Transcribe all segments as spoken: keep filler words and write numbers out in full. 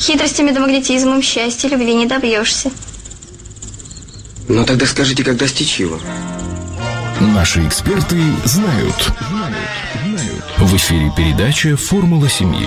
Хитростями да магнетизмом счастья, любви не добьешься. Ну тогда скажите, как достичь его? Наши эксперты знают. Знают, знают. В эфире передача «Формула семьи».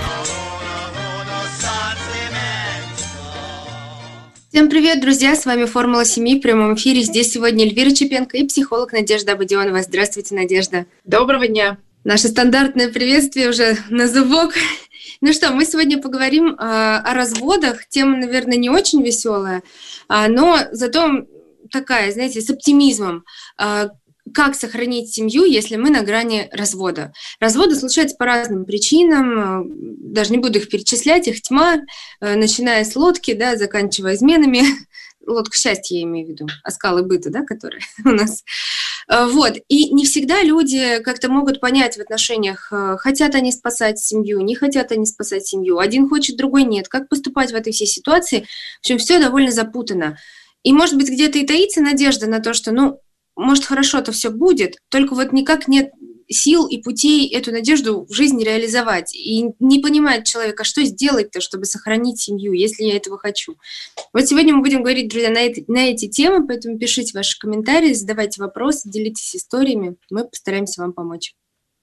Всем привет, друзья! С вами «Формула семьи» в прямом эфире. Здесь сегодня Эльвира Чепенко и психолог Надежда Абадионова. Здравствуйте, Надежда. Доброго дня. Наше стандартное приветствие уже на зубок. Ну что, мы сегодня поговорим э, о разводах. Тема, наверное, не очень веселая, э, но зато такая, знаете, с оптимизмом. Э, как сохранить семью, если мы на грани развода? Разводы случаются по разным причинам, даже не буду их перечислять, их тьма, э, начиная с лодки, да, заканчивая изменами. Лодку счастья я имею в виду, а скалы быта, да, которые у нас. Вот. И не всегда люди как-то могут понять в отношениях, хотят они спасать семью, не хотят они спасать семью. Один хочет, другой нет. Как поступать в этой всей ситуации? В общем, все довольно запутанно. И, может быть, где-то и таится надежда на то, что, ну, может, хорошо-то все будет, только вот никак нет сил и путей эту надежду в жизни реализовать. И не понимает человек, а что сделать-то, чтобы сохранить семью, если я этого хочу. Вот сегодня мы будем говорить, друзья, на, это, на эти темы, поэтому пишите ваши комментарии, задавайте вопросы, делитесь историями, мы постараемся вам помочь.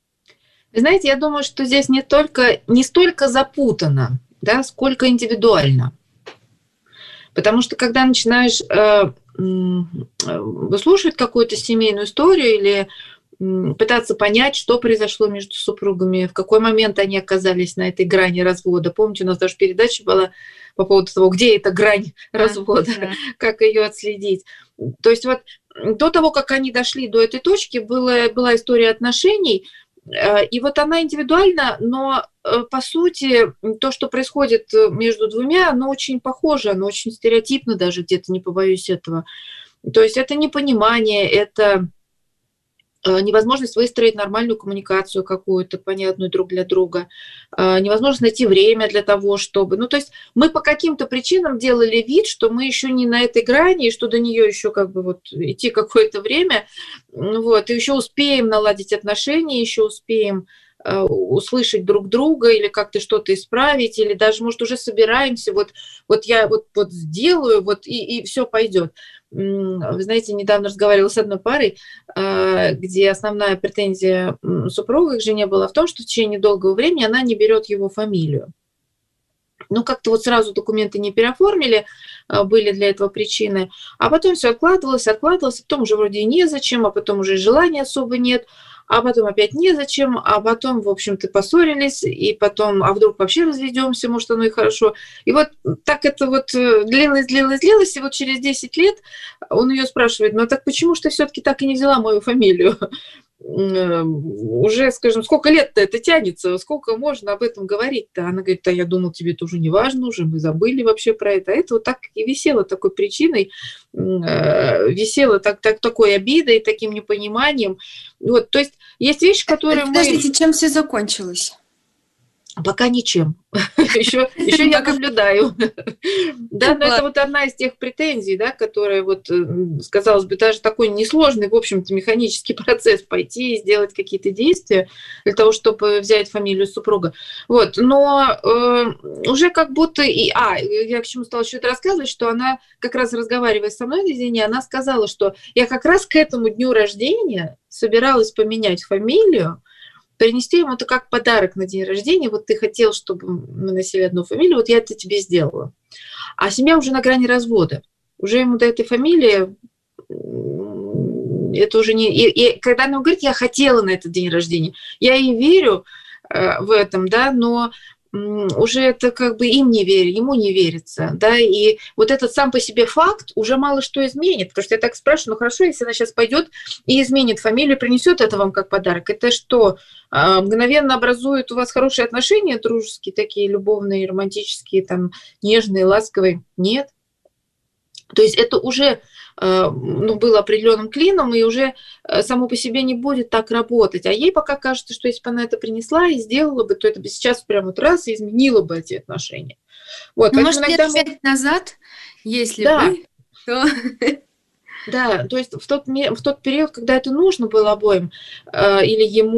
Вы знаете, я думаю, что здесь не только, не столько запутано, да, сколько индивидуально. Потому что когда начинаешь э, э, выслушивать какую-то семейную историю или пытаться понять, что произошло между супругами, в какой момент они оказались на этой грани развода. Помните, у нас даже передача была по поводу того, где эта грань развода, да, да. Как ее отследить. То есть вот до того, как они дошли до этой точки, была, была история отношений, и вот она индивидуальна, но по сути то, что происходит между двумя, оно очень похоже, оно очень стереотипно даже где-то, не побоюсь этого. То есть это непонимание, это невозможность выстроить нормальную коммуникацию какую-то, понятную друг для друга, невозможность найти время для того, чтобы... Ну, то есть мы по каким-то причинам делали вид, что мы еще не на этой грани, и что до нее еще как бы вот идти какое-то время, вот, и еще успеем наладить отношения, еще успеем услышать друг друга или как-то что-то исправить, или даже, может, уже собираемся, вот, вот я вот, вот сделаю, вот и, и все пойдет. Вы знаете, недавно разговаривала с одной парой, где основная претензия супруга к жене была в том, что в течение долгого времени она не берет его фамилию. Ну, как-то вот сразу документы не переоформили, были для этого причины, а потом все откладывалось, откладывалось, а потом уже вроде и незачем, а потом уже желания особо нет, а потом опять незачем, а потом, в общем-то, поссорились, и потом, а вдруг вообще разведемся, может, оно и хорошо. И вот так это вот длилось, длилось, длилось, и вот через десять лет он ее спрашивает, ну так почему ж ты все-таки так и не взяла мою фамилию? Уже, скажем, сколько лет-то это тянется, сколько можно об этом говорить-то? Она говорит, да я думал, тебе это уже не важно, уже мы забыли вообще про это. А это вот так и висело такой причиной, висело так, так, такой обидой, таким непониманием. Вот, то есть есть вещи, которые мы... Подождите, чем все закончилось? Пока ничем. Еще, еще я наблюдаю. Да, но это вот одна из тех претензий, да, которая вот, казалось бы, даже такой несложный, в общем-то, механический процесс пойти и сделать какие-то действия для того, чтобы взять фамилию супруга. Вот, но э, уже как будто... И, а, я к чему стала еще это рассказывать, что она, как раз разговаривая со мной на день, она сказала, что я как раз к этому дню рождения собиралась поменять фамилию, принести ему это как подарок на день рождения. Вот ты хотел, чтобы мы носили одну фамилию, вот я это тебе сделала. А семья уже на грани развода. Уже ему до этой фамилии это уже не... И, и когда она говорит, я хотела на этот день рождения, я ей верю э, в этом, да, но уже это как бы им не верю, ему не верится, да, и вот этот сам по себе факт уже мало что изменит, потому что я так спрашиваю, ну хорошо, если она сейчас пойдет и изменит фамилию, принесет это вам как подарок, это что, мгновенно образует у вас хорошие отношения, дружеские такие, любовные, романтические, там, нежные, ласковые? Нет. То есть это уже ну, было определенным клином, и уже само по себе не будет так работать. А ей пока кажется, что если бы она это принесла и сделала бы, то это бы сейчас прямо вот раз и изменило бы эти отношения. Вот, ну, может, иногда... лет пять назад, если да. бы, то... Да, то есть в тот, в тот период, когда это нужно было обоим э, или ему,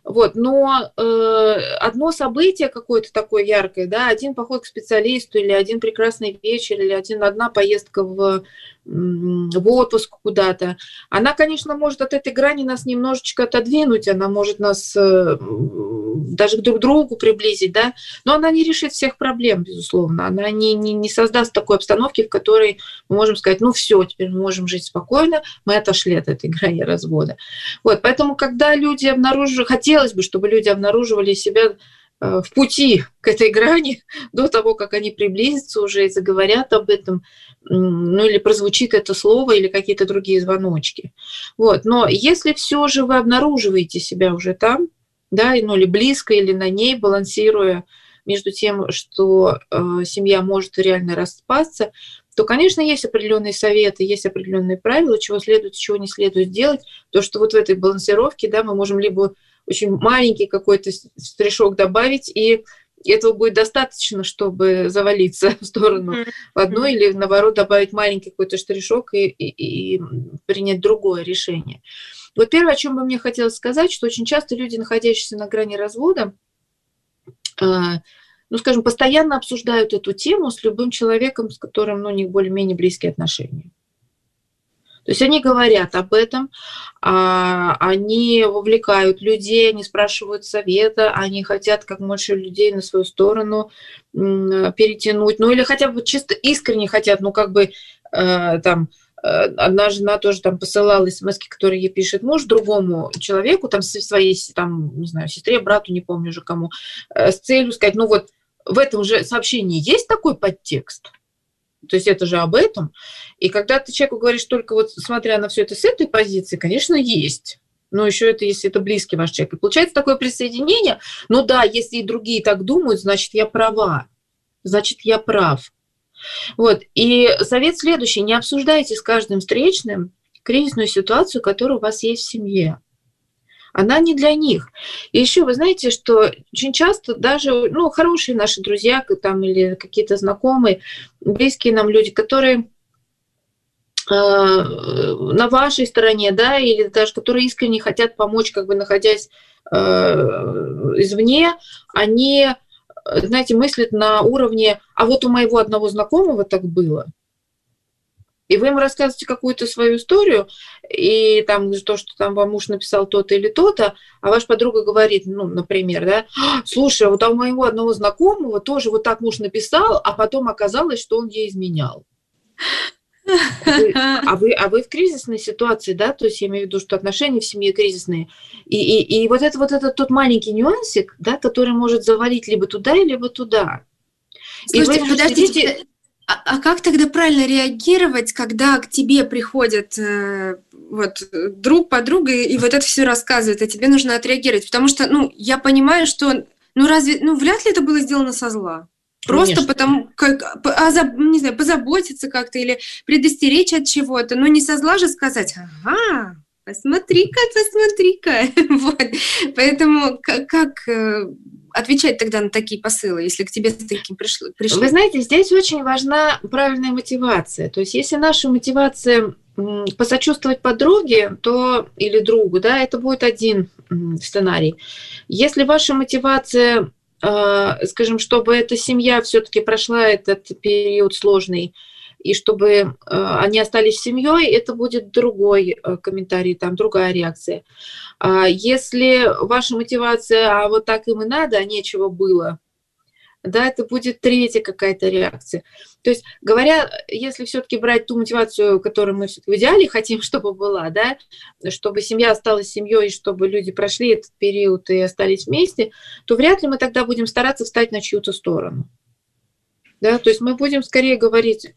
Вот, но э, одно событие какое-то такое яркое, да, один поход к специалисту, или один прекрасный вечер, или один, одна поездка в, в отпуск куда-то, она, конечно, может от этой грани нас немножечко отодвинуть, она может нас э, даже друг к другу приблизить, да, но она не решит всех проблем, безусловно, она не, не, не создаст такой обстановки, в которой мы можем сказать, ну все, теперь мы можем жить спокойно, мы отошли от этой грани развода. Вот, поэтому, когда люди обнаруживают, хотелось бы, чтобы люди обнаруживали себя в пути к этой грани до того, как они приблизятся уже и заговорят об этом, ну или прозвучит это слово, или какие-то другие звоночки. Вот. Но если все же вы обнаруживаете себя уже там, да, ну или близко, или на ней, балансируя между тем, что э, семья может реально распасться, то, конечно, есть определенные советы, есть определенные правила, чего следует, чего не следует делать. То, что вот в этой балансировке, да, мы можем либо очень маленький какой-то штришок добавить, и этого будет достаточно, чтобы завалиться в сторону mm-hmm. в одну, или, наоборот, добавить маленький какой-то штришок и, и, и принять другое решение. Вот первое, о чем бы мне хотелось сказать, что очень часто люди, находящиеся на грани развода, ну, скажем, постоянно обсуждают эту тему с любым человеком, с которым, ну, у них более-менее близкие отношения. То есть они говорят об этом, они вовлекают людей, они спрашивают совета, они хотят как больше людей на свою сторону перетянуть, ну, или хотя бы чисто искренне хотят, ну, как бы там одна жена тоже там посылала смски, которые ей пишет муж другому человеку, там, своей, там, не знаю, сестре, брату, не помню уже кому, с целью сказать, ну вот в этом же сообщении есть такой подтекст, то есть это же об этом. И когда ты человеку говоришь только вот смотря на все это с этой позиции, конечно, есть. Но еще это, если это близкий ваш человек. И получается такое присоединение, ну да, если и другие так думают, значит, я права, значит, я прав. Вот. И совет следующий. Не обсуждайте с каждым встречным кризисную ситуацию, которая у вас есть в семье. Она не для них. И еще вы знаете, что очень часто даже ну, хорошие наши друзья там, или какие-то знакомые, близкие нам люди, которые э, на вашей стороне, да, или даже которые искренне хотят помочь, как бы находясь э, извне, они, знаете, мыслят на уровне, а вот у моего одного знакомого так было. И вы ему рассказываете какую-то свою историю, и там то, что там вам муж написал то-то или то-то, а ваша подруга говорит, ну, например, да, слушай, вот у моего одного знакомого тоже вот так муж написал, а потом оказалось, что он ей изменял. А вы, а, вы, а вы в кризисной ситуации, да, то есть я имею в виду, что отношения в семье кризисные. И, и, и вот это вот этот тот маленький нюансик, да, который может завалить либо туда, либо туда. Слушайте, и вы подождите, сидите... а, а как тогда правильно реагировать, когда к тебе приходит э, вот, друг, подруга, и, и вот это все рассказывает, а тебе нужно отреагировать? Потому что, ну, я понимаю, что, ну, разве, ну, вряд ли это было сделано со зла. Просто Конечно. Потому, как, не знаю, позаботиться как-то или предостеречь от чего-то, но не со зла же сказать, ага, посмотри-ка, посмотри-ка. Вот. Поэтому как, как отвечать тогда на такие посылы, если к тебе с таким пришло, пришло? Вы знаете, здесь очень важна правильная мотивация. То есть если наша мотивация посочувствовать подруге, то или другу, да, это будет один сценарий. Если ваша мотивация, скажем, чтобы эта семья все-таки прошла этот период сложный, и чтобы они остались семьей, это будет другой комментарий, там другая реакция. Если ваша мотивация, а вот так им и надо, а нечего было, да, это будет третья какая-то реакция. То есть, говоря, если все-таки брать ту мотивацию, которую мы в идеале хотим, чтобы была, да, чтобы семья осталась семьей, чтобы люди прошли этот период и остались вместе, то вряд ли мы тогда будем стараться встать на чью-то сторону. Да, то есть мы будем скорее говорить,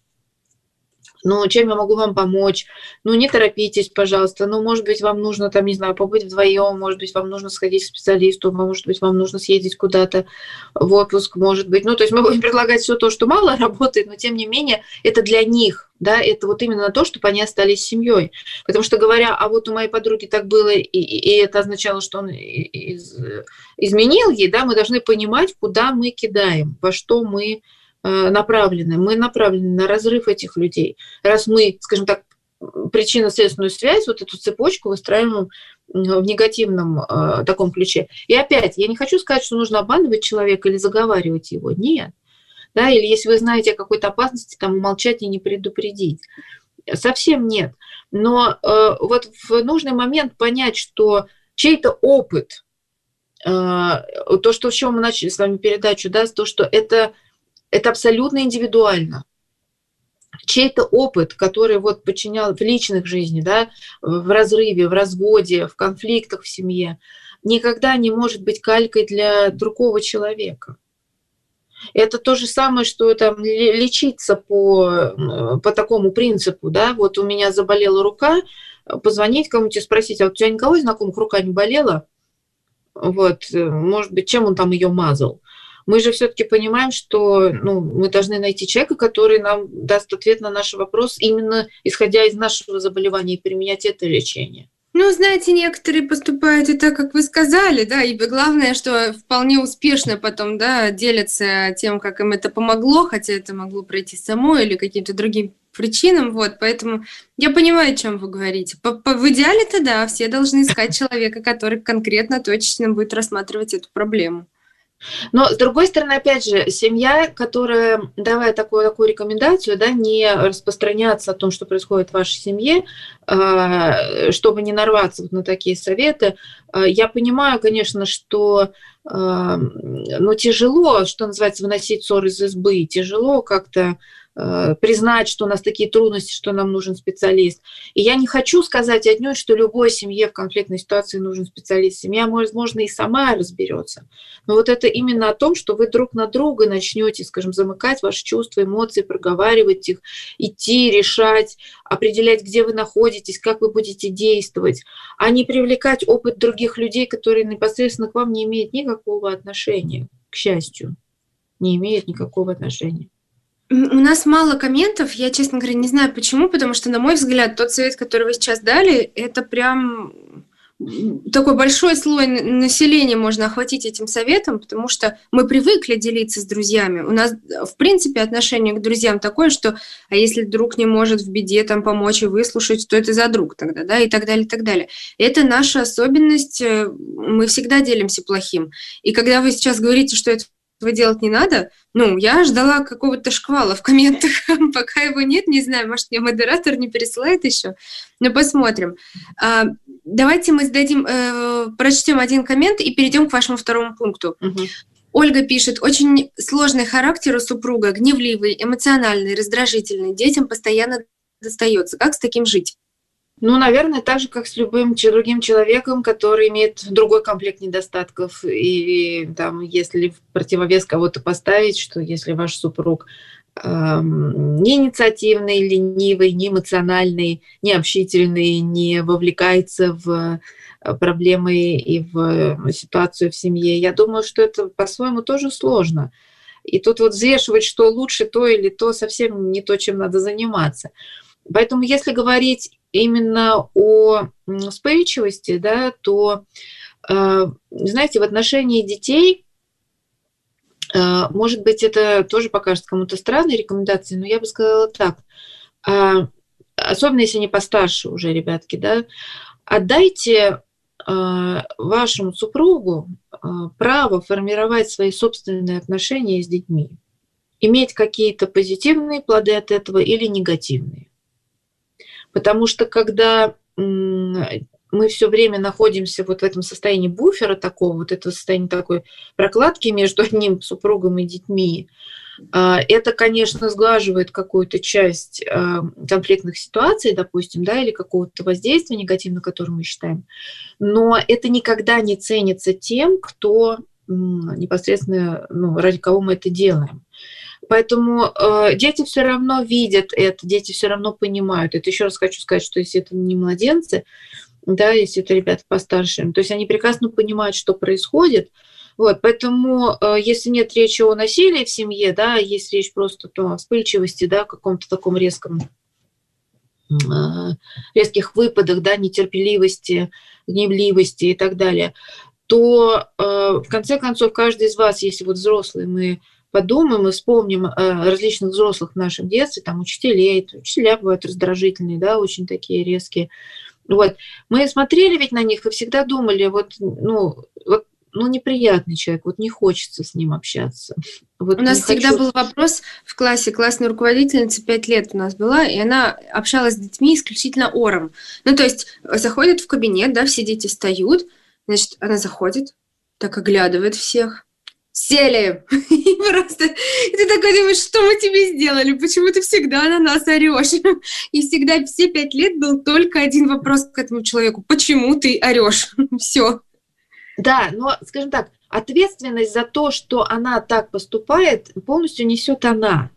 ну, чем я могу вам помочь? Ну, не торопитесь, пожалуйста. Ну, может быть, вам нужно, там, не знаю, побыть вдвоем, может быть, вам нужно сходить к специалисту, может быть, вам нужно съездить куда-то в отпуск, может быть. Ну, то есть мы будем предлагать все то, что мало работает, но, тем не менее, это для них, да, это вот именно то, чтобы они остались семьей. Потому что, говоря, а вот у моей подруги так было, и, и это означало, что он из, изменил ей, да, мы должны понимать, куда мы кидаем, во что мы направлены. Мы направлены на разрыв этих людей. Раз мы, скажем так, причинно-следственную связь, вот эту цепочку выстраиваем в негативном э, таком ключе. И опять, я не хочу сказать, что нужно обманывать человека или заговаривать его. Нет. Да, или если вы знаете о какой-то опасности, там умолчать и не предупредить. Совсем нет. Но э, вот в нужный момент понять, что чей-то опыт, э, то, что, с чего мы начали с вами передачу, да, то, что это, это абсолютно индивидуально. Чей-то опыт, который вот подчинял в личных жизни, да, в разрыве, в разводе, в конфликтах в семье, никогда не может быть калькой для другого человека. Это то же самое, что там лечиться по, по такому принципу, да, вот у меня заболела рука, позвонить кому-нибудь и спросить, а у тебя никого из знакомых рука не болела? Вот, может быть, чем он там ее мазал? Мы же все-таки понимаем, что ну, мы должны найти человека, который нам даст ответ на наш вопрос, именно исходя из нашего заболевания, и применять это лечение. Ну, знаете, некоторые поступают и так, как вы сказали, да, и главное, что вполне успешно потом, да, делятся тем, как им это помогло, хотя это могло пройти само или каким-то другим причинам, вот, поэтому я понимаю, о чем вы говорите. По -по в идеале-то, да, все должны искать человека, который конкретно, точечно будет рассматривать эту проблему. Но, с другой стороны, опять же, семья, которая, давая такую, такую рекомендацию, да, не распространяться о том, что происходит в вашей семье, чтобы не нарваться вот на такие советы. Я понимаю, конечно, что ну, тяжело, что называется, выносить ссор из избы, тяжело как-то признать, что у нас такие трудности, что нам нужен специалист. И я не хочу сказать отнюдь, что любой семье в конфликтной ситуации нужен специалист. Семья, возможно, и сама разберется. Но вот это именно о том, что вы друг на друга начнете, скажем, замыкать ваши чувства, эмоции, проговаривать их, идти, решать, определять, где вы находитесь, как вы будете действовать, а не привлекать опыт других людей, которые непосредственно к вам не имеют никакого отношения, к счастью, не имеют никакого отношения. У нас мало комментов, я, честно говоря, не знаю почему, потому что, на мой взгляд, тот совет, который вы сейчас дали, это прям такой большой слой населения можно охватить этим советом, потому что мы привыкли делиться с друзьями. У нас, в принципе, отношение к друзьям такое, что а если друг не может в беде там помочь и выслушать, то это за друг тогда, да, и так далее, и так далее. Это наша особенность, мы всегда делимся плохим. И когда вы сейчас говорите, что это этого делать не надо. Ну, я ждала какого-то шквала в комментах, пока его нет, не знаю, может, мне модератор не пересылает еще, но посмотрим. А, давайте мы сдадим, э, прочтем один коммент и перейдем к вашему второму пункту. Угу. Ольга пишет, очень сложный характер у супруга, гневливый, эмоциональный, раздражительный, детям постоянно достается. Как с таким жить? Ну, наверное, так же, как с любым другим человеком, который имеет другой комплект недостатков. И там, если в противовес кого-то поставить, что если ваш супруг эм, не инициативный, ленивый, не эмоциональный, не общительный, не вовлекается в проблемы и в ситуацию в семье, я думаю, что это по-своему тоже сложно. И тут вот взвешивать, что лучше то или то, совсем не то, чем надо заниматься. Поэтому если говорить именно о вспыльчивости, да, то, знаете, в отношении детей, может быть, это тоже покажется кому-то странной рекомендацией, но я бы сказала так, особенно если они постарше уже, ребятки, да, отдайте вашему супругу право формировать свои собственные отношения с детьми, иметь какие-то позитивные плоды от этого или негативные. Потому что когда мы все время находимся вот в этом состоянии буфера такого, вот этого состояния такой прокладки между одним супругом и детьми, это, конечно, сглаживает какую-то часть конфликтных ситуаций, допустим, да, или какого-то воздействия негативного, которое мы считаем, но это никогда не ценится тем, кто непосредственно, ну, ради кого мы это делаем. Поэтому э, дети все равно видят это, дети все равно понимают. Это еще раз хочу сказать, что если это не младенцы, да, если это ребята постарше, то есть они прекрасно понимают, что происходит. Вот, поэтому э, если нет речи о насилии в семье, да, есть речь просто то, о вспыльчивости, да, каком-то таком резком, э, резких выпадах, да, нетерпеливости, гневливости и так далее, то э, в конце концов каждый из вас, если вот взрослый, мы подумаем и вспомним различных взрослых в нашем детстве, там учителей, учителя бывают раздражительные, да, очень такие резкие, Вот. Мы смотрели ведь на них и всегда думали, вот, ну, вот, ну, неприятный человек, вот не хочется с ним общаться. Вот у нас всегда хочу... был вопрос в классе, классная руководительница пять лет у нас была, и она общалась с детьми исключительно ором. Ну, то есть заходит в кабинет, да, все дети встают, значит, она заходит, так оглядывает всех. Сели! И просто и ты такой думаешь, что мы тебе сделали? Почему ты всегда на нас орешь? И всегда все пять лет был только один вопрос к этому человеку. Почему ты орешь? Все. Да, но, скажем так, ответственность за то, что она так поступает, полностью несет она.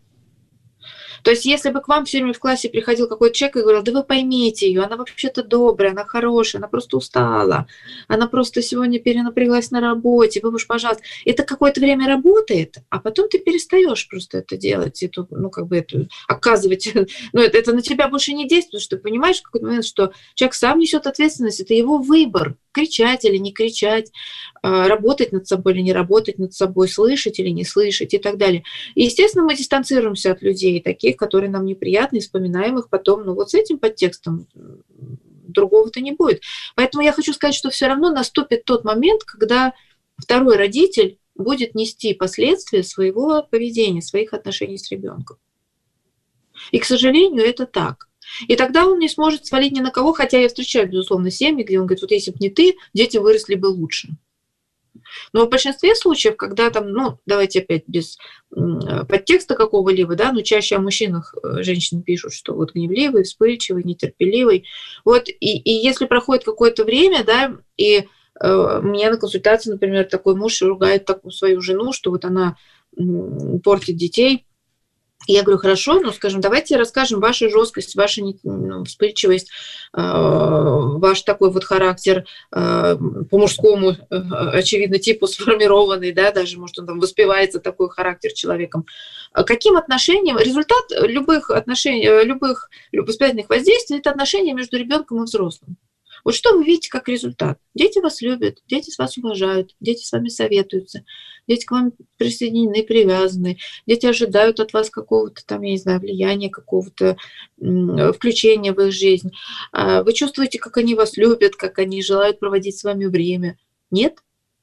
То есть, если бы к вам все время в классе приходил какой-то человек и говорил, да вы поймите ее, она вообще-то добрая, она хорошая, она просто устала, она просто сегодня перенапряглась на работе, вы уж, пожалуйста. Это какое-то время работает, а потом ты перестаешь просто это делать, эту, ну, как бы это оказывать, ну, это, это на тебя больше не действует, что ты понимаешь в какой-то момент, что человек сам несет ответственность, это его выбор, кричать или не кричать, работать над собой или не работать над собой, слышать или не слышать и так далее. И, естественно, мы дистанцируемся от людей таких, которые нам неприятны, вспоминаем их потом, но вот с этим подтекстом другого-то не будет. Поэтому я хочу сказать, что все равно наступит тот момент, когда второй родитель будет нести последствия своего поведения, своих отношений с ребенком. И, к сожалению, это так. И тогда он не сможет свалить ни на кого, хотя я встречаю, безусловно, семьи, где он говорит, вот если бы не ты, дети выросли бы лучше. Но в большинстве случаев, когда там, ну, давайте опять без подтекста какого-либо, да, но чаще о мужчинах женщины пишут, что вот гневливый, вспыльчивый, нетерпеливый. Вот, и, и если проходит какое-то время, да, и э, мне на консультации, например, такой муж ругает такую свою жену, что вот она м, портит детей. Я говорю, хорошо, ну, скажем, давайте расскажем вашу жесткость, вашу ну, вспыльчивость, э, ваш такой вот характер э, по мужскому, э, очевидно, типу сформированный, да, даже, может, он там воспевается такой характер человеком. Каким отношением, результат любых отношений, любых воспитательных воздействий – это отношения между ребенком и взрослым. Вот что вы видите как результат? Дети вас любят, дети вас уважают, дети с вами советуются, дети к вам присоединены, привязаны, дети ожидают от вас какого-то там, я не знаю, влияния, какого-то включения в их жизнь. Вы чувствуете, как они вас любят, как они желают проводить с вами время. Нет?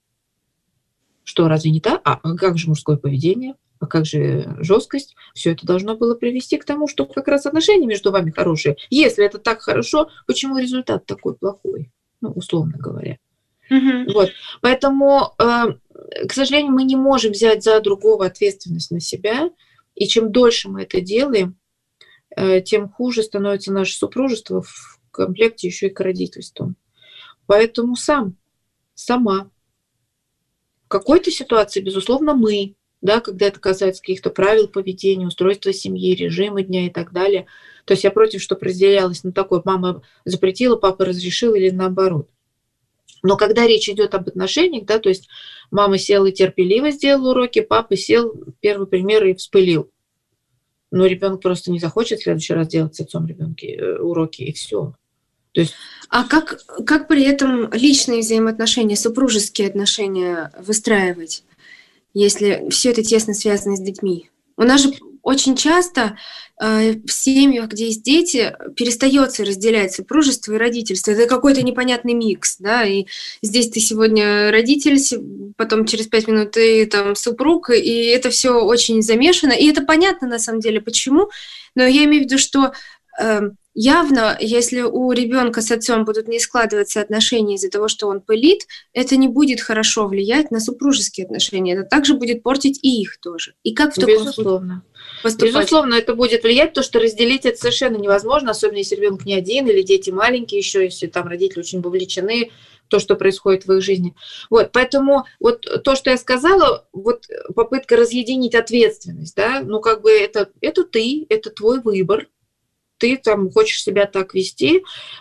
Что, разве не так? А как же мужское поведение? А как же жесткость? Все это должно было привести к тому, что как раз отношения между вами хорошие. Если это так хорошо, почему результат такой плохой? Ну, условно говоря. Mm-hmm. Вот. Поэтому, э, к сожалению, мы не можем взять за другого ответственность на себя. И чем дольше мы это делаем, э, тем хуже становится наше супружество в комплекте еще и к родительству. Поэтому сам, сама. В какой-то ситуации, безусловно, мы. Да, когда это касается каких-то правил поведения, устройства семьи, режима дня и так далее. То есть я против, чтобы разделялось на такое, мама запретила, папа разрешил или наоборот. Но когда речь идет об отношениях, да, то есть мама села и терпеливо сделала уроки, папа сел, первый пример, и вспылил. Но ребенок просто не захочет в следующий раз делать с отцом ребенки уроки, и все. То есть... А как, как при этом личные взаимоотношения, супружеские отношения выстраивать, если все это тесно связано с детьми? У нас же очень часто э, в семьях, где есть дети, перестается разделять супружество и родительство. Это какой-то непонятный микс, да, и здесь ты сегодня родитель, потом через пять минут ты там супруг, и это все очень замешано. И это понятно на самом деле, почему, но я имею в виду, что э, явно, если у ребенка с отцом будут не складываться отношения из-за того, что он пылит, это не будет хорошо влиять на супружеские отношения. Это также будет портить и их тоже. И как в таком Безусловно. Поступать? Безусловно, это будет влиять, потому что разделить это совершенно невозможно, особенно если ребенок не один или дети маленькие еще, если там родители очень вовлечены в то, что происходит в их жизни. Вот, поэтому вот то, что я сказала, вот попытка разъединить ответственность, да, ну как бы это, это ты, это твой выбор. Ты там хочешь себя так вести,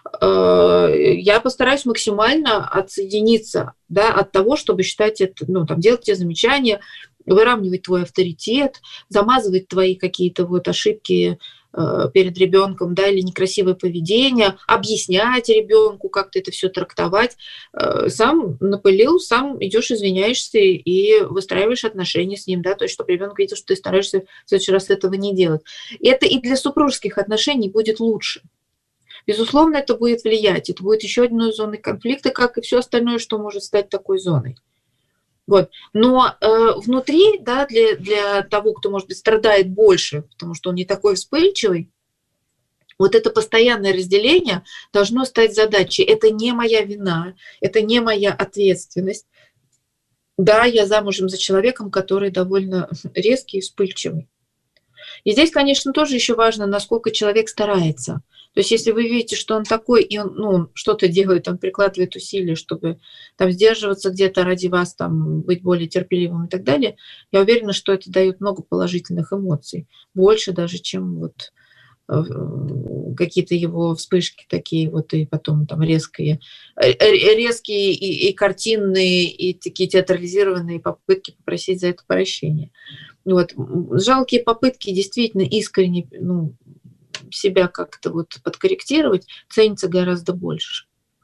я постараюсь максимально отсоединиться, да, от того, чтобы считать это, ну, там, делать тебе замечания, выравнивать твой авторитет, замазывать твои какие-то вот ошибки перед ребенком, да, или некрасивое поведение, объяснять ребенку, как ты это все трактовать. Сам напылил, сам идешь, извиняешься и выстраиваешь отношения с ним, да, то есть чтобы ребенок видел, что ты стараешься в следующий раз этого не делать. И это и для супружеских отношений будет лучше. безусловно, это будет влиять. Это будет еще одной зоной конфликта, как и все остальное, что может стать такой зоной. Вот. Но э, внутри, да, для, для того, кто, может быть, страдает больше, потому что он не такой вспыльчивый, вот это постоянное разделение должно стать задачей. Это не моя вина, это не моя ответственность. Да, я замужем за человеком, который довольно резкий и вспыльчивый. И здесь, конечно, тоже еще важно, насколько человек старается. То есть если вы видите, что он такой, и он ну, что-то делает, он прикладывает усилия, чтобы там, сдерживаться где-то ради вас, там, быть более терпеливым и так далее, я уверена, что это дает много положительных эмоций. Больше даже, чем вот какие-то его вспышки такие вот и потом там резкие, резкие и, и картинные, и такие театрализированные попытки попросить за это прощения. Вот. Жалкие попытки действительно искренне ну, себя как-то вот подкорректировать ценится гораздо больше.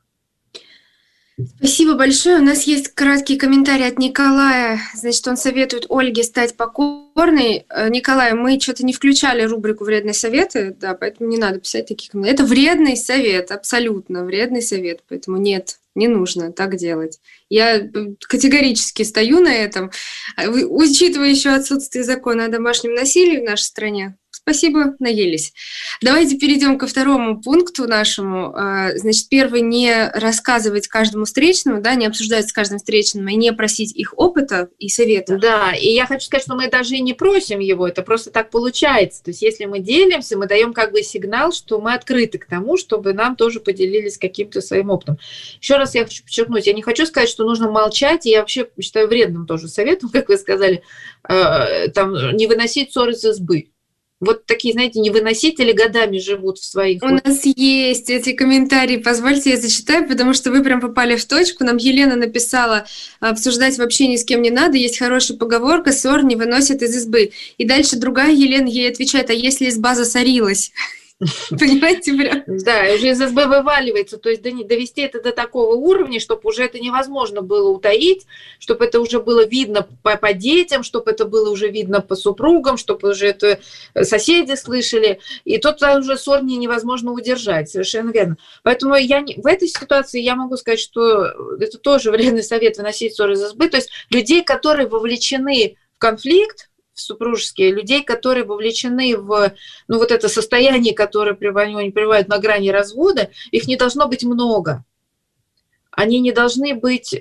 Спасибо большое. У нас есть краткий комментарий от Николая. Значит, он советует Ольге стать покорной. Николай, мы что-то не включали рубрику «Вредные советы», да, поэтому не надо писать такие комментарии. Это вредный совет, абсолютно вредный совет, поэтому нет, не нужно так делать. Я категорически стою на этом, учитывая еще отсутствие закона о домашнем насилии в нашей стране. Спасибо, наелись. Давайте перейдем ко второму пункту нашему. Значит, первый, не рассказывать каждому встречному, да, не обсуждать с каждым встречным и не просить их опыта и совета. Да, и я хочу сказать, что мы даже и не просим его, это просто так получается. То есть если мы делимся, мы даем как бы сигнал, что мы открыты к тому, чтобы нам тоже поделились каким-то своим опытом. Еще раз я хочу подчеркнуть, я не хочу сказать, что нужно молчать, и я вообще считаю вредным тоже советом, как вы сказали, там, не выносить ссоры из избы. Вот такие, знаете, невыносители годами живут в своих... У вот... нас есть эти комментарии, позвольте я зачитаю, потому что вы прям попали в точку. Нам Елена написала, обсуждать вообще ни с кем не надо, есть хорошая поговорка, ссор не выносят из избы. И дальше другая Елена ей отвечает, а если изба засорилась? Понимаете, прям? Да, уже из избы вываливается, то есть довести это до такого уровня, чтобы уже это невозможно было утаить, чтобы это уже было видно по, по детям, чтобы это было уже видно по супругам, чтобы уже это соседи слышали, и тут уже ссор невозможно удержать, совершенно верно. Поэтому я не, в этой ситуации я могу сказать, что это тоже вредный совет выносить ссор из избы, то есть людей, которые вовлечены в конфликт, супружеские, людей, которые вовлечены в ну, вот это состояние, которое они приводят на грани развода, их не должно быть много. Они не должны быть...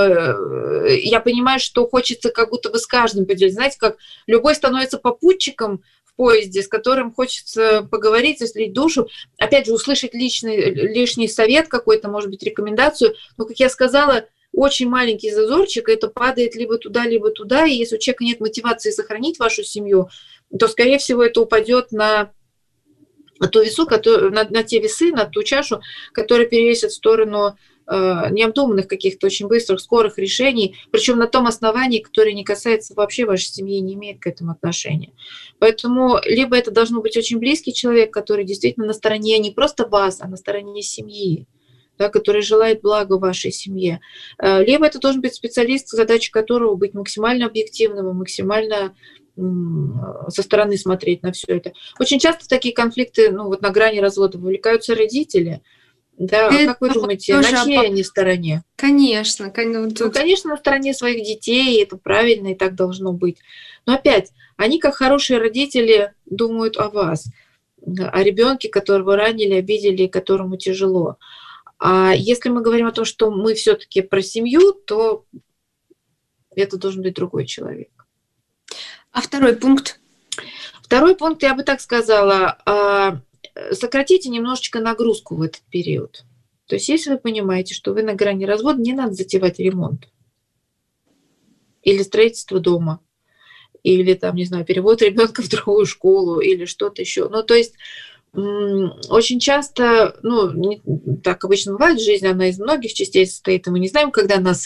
Э, я понимаю, что хочется как будто бы с каждым поделить. Знаете, как любой становится попутчиком в поезде, с которым хочется поговорить, слить душу. Опять же, услышать личный, лишний совет какой-то, может быть, рекомендацию. Но, как я сказала, очень маленький зазорчик, это падает либо туда, либо туда, и если у человека нет мотивации сохранить вашу семью, то, скорее всего, это упадет на, на ту весу, который, на, на те весы, на ту чашу, которая перевесит в сторону э, необдуманных каких-то очень быстрых, скорых решений, причем на том основании, которое не касается вообще вашей семьи и не имеет к этому отношения. Поэтому либо это должен быть очень близкий человек, который действительно на стороне не просто вас, а на стороне семьи, да, который желает блага вашей семье. Либо это должен быть специалист, задача которого быть максимально объективным и максимально со стороны смотреть на все это. Очень часто в такие конфликты, ну вот на грани развода вовлекаются родители. Да, это как вы думаете, на чьей оп... они стороне? Конечно, конечно. Ну, конечно, на стороне своих детей, это правильно и так должно быть. Но опять, они как хорошие родители думают о вас, о ребенке, которого ранили, обидели, которому тяжело. А если мы говорим о том, что мы все-таки про семью, то это должен быть другой человек. А второй пункт? Второй пункт, я бы так сказала, сократите немножечко нагрузку в этот период. То есть если вы понимаете, что вы на грани развода, не надо затевать ремонт. Или строительство дома. Или там, не знаю, перевод ребенка в другую школу. Или что-то еще. Ну, то есть очень часто, ну, не, так обычно бывает в жизни, она из многих частей состоит, и мы не знаем, когда нас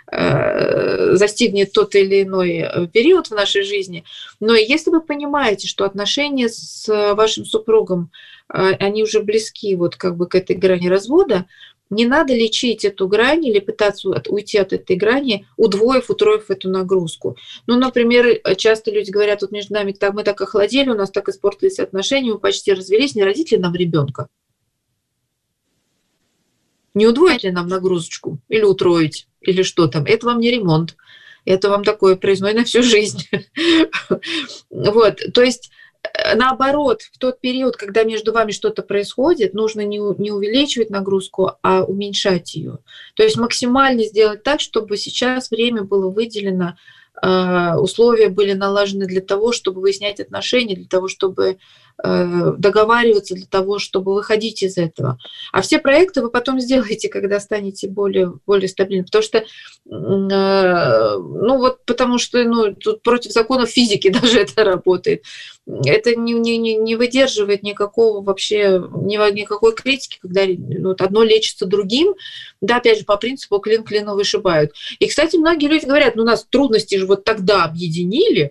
э, застигнет тот или иной период в нашей жизни. Но если вы понимаете, что отношения с вашим супругом, э, они уже близки вот как бы к этой грани развода, не надо лечить эту грань или пытаться уйти от этой грани, удвоив, утроив эту нагрузку. Ну, например, часто люди говорят, вот между нами так, мы так охладели, у нас так испортились отношения, мы почти развелись, не родите ли нам ребенка? Не удвоить ли нам нагрузочку? Или утроить? Или что там? Это вам не ремонт. Это вам такое проездной на всю жизнь. Вот, то есть наоборот, в тот период, когда между вами что-то происходит, нужно не, не увеличивать нагрузку, а уменьшать ее. То есть максимально сделать так, чтобы сейчас время было выделено, условия были налажены для того, чтобы выяснять отношения, для того, чтобы договариваться, для того, чтобы выходить из этого. А все проекты вы потом сделаете, когда станете более, более стабильны. Потому что, ну вот, потому что ну, тут против законов физики даже это работает. Это не, не, не выдерживает никакого вообще, никакой критики, когда ну, одно лечится другим. Да, опять же, по принципу клин клину вышибают. И, кстати, многие люди говорят, ну, нас трудности же вот тогда объединили,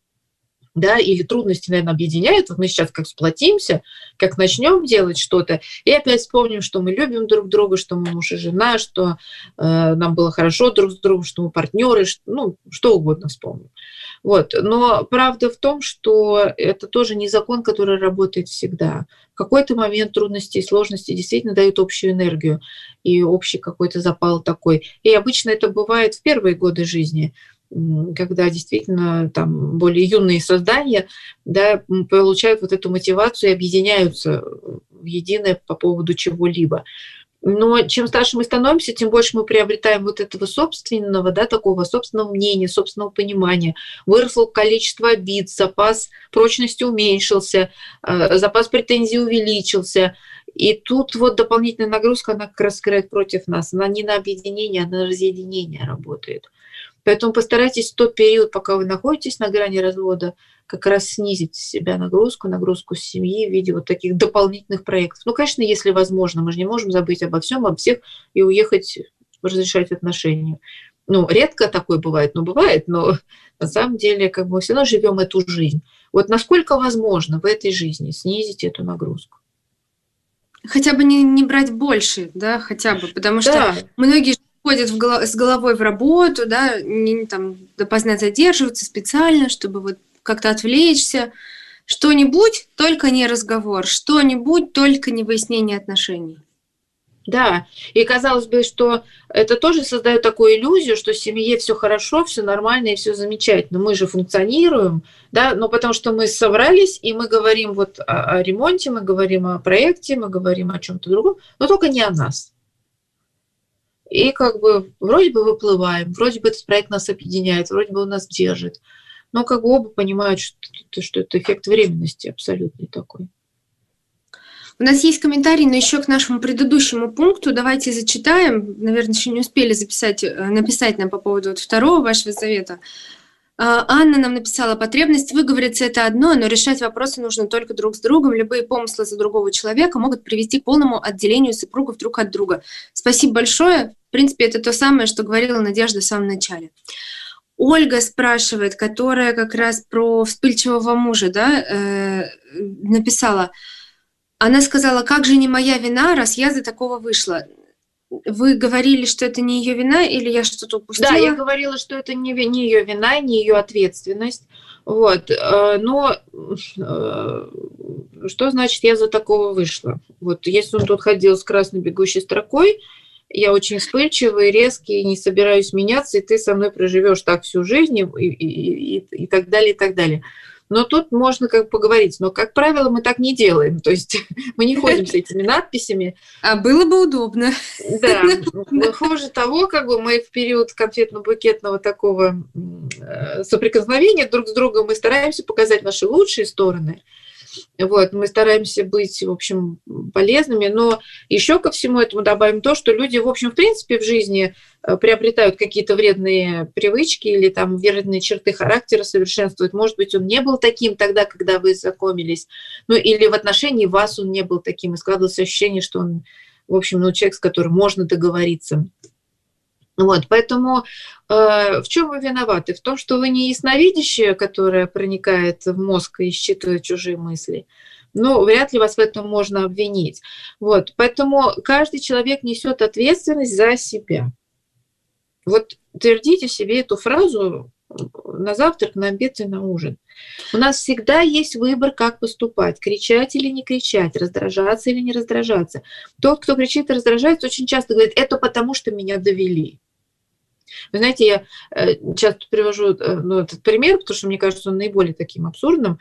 да, или трудности, наверное, объединяют. Вот мы сейчас как сплотимся, как начнем делать что-то, и опять вспомним, что мы любим друг друга, что мы муж и жена, что э, нам было хорошо друг с другом, что мы партнеры, что, ну, что угодно вспомним. Вот. Но правда в том, что это тоже не закон, который работает всегда. В какой-то момент трудности и сложности действительно дают общую энергию и общий какой-то запал такой. И обычно это бывает в первые годы жизни, когда действительно там более юные создания, да, получают вот эту мотивацию и объединяются в единое по поводу чего-либо. Но чем старше мы становимся, тем больше мы приобретаем вот этого собственного, да, такого собственного мнения, собственного понимания. Выросло количество обид, запас прочности уменьшился, запас претензий увеличился. И тут вот дополнительная нагрузка, она как раз играет против нас. Она не на объединение, а на разъединение работает. Поэтому постарайтесь в тот период, пока вы находитесь на грани развода, как раз снизить с себя нагрузку, нагрузку с семьи в виде вот таких дополнительных проектов. Ну, конечно, если возможно, мы же не можем забыть обо всем, обо всех и уехать разрешать отношения. Ну, редко такое бывает, но бывает, но на самом деле как бы мы все равно живем эту жизнь. Вот насколько возможно в этой жизни снизить эту нагрузку? Хотя бы не, не брать больше, да, хотя бы, потому что да. многие ходят в голов- с головой в работу, да, не, там, допоздна задерживаются специально, чтобы вот как-то отвлечься. Что-нибудь, только не разговор, что-нибудь, только не выяснение отношений. Да, и казалось бы, что это тоже создает такую иллюзию, что в семье все хорошо, все нормально и все замечательно. Мы же функционируем, да, но потому что мы собрались, и мы говорим вот о, о ремонте, мы говорим о проекте, мы говорим о чем-то другом, но только не о нас. И как бы вроде бы выплываем, вроде бы этот проект нас объединяет, вроде бы он нас держит, но как бы оба понимают, что, что это эффект временности абсолютный такой. У нас есть комментарий, но еще к нашему предыдущему пункту. Давайте зачитаем. Наверное, еще не успели записать, написать нам по поводу вот второго вашего совета. Анна нам написала: потребность выговориться – это одно, но решать вопросы нужно только друг с другом. Любые помыслы за другого человека могут привести к полному отделению супругов друг от друга. Спасибо большое. В принципе, это то самое, что говорила Надежда в самом начале. Ольга спрашивает, которая как раз про вспыльчивого мужа, да, э, написала. Она сказала: как же не моя вина, раз я за такого вышла? Вы говорили, что это не ее вина, или я что-то упустила? Да, я говорила, что это не, не ее вина, не ее ответственность. Вот. Но что значит я за такого вышла? Вот если он тут ходил с красной бегущей строкой, я очень вспыльчивый, резкий, не собираюсь меняться, и ты со мной проживешь так всю жизнь, и, и, и, и так далее, и так далее. Но тут можно как бы поговорить. Но, как правило, мы так не делаем. То есть мы не ходим с этими надписями. А было бы удобно. Да. Хуже того, как бы мы в период конфетно-букетного такого соприкосновения друг с другом мы стараемся показать наши лучшие стороны. Вот, мы стараемся быть, в общем, полезными, но еще ко всему этому добавим то, что люди, в общем, в принципе, в жизни приобретают какие-то вредные привычки или там вредные черты характера совершенствуют. Может быть, он не был таким тогда, когда вы знакомились, ну или в отношении вас он не был таким, и складывалось ощущение, что он, в общем, ну, человек, с которым можно договориться. Вот, поэтому э, в чем вы виноваты? В том, что вы не ясновидящая, которая проникает в мозг и считывает чужие мысли. Ну, вряд ли вас в этом можно обвинить. Вот, поэтому каждый человек несет ответственность за себя. Вот твердите себе эту фразу на завтрак, на обед и на ужин. У нас всегда есть выбор, как поступать. Кричать или не кричать, раздражаться или не раздражаться. Тот, кто кричит и раздражается, очень часто говорит, это потому, что меня довели. Вы знаете, я часто привожу ну, этот пример, потому что мне кажется, он наиболее таким абсурдным.